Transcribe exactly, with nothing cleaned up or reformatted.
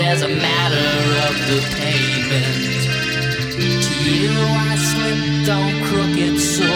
as a matter of the pavement. To you I slipped on crooked soul.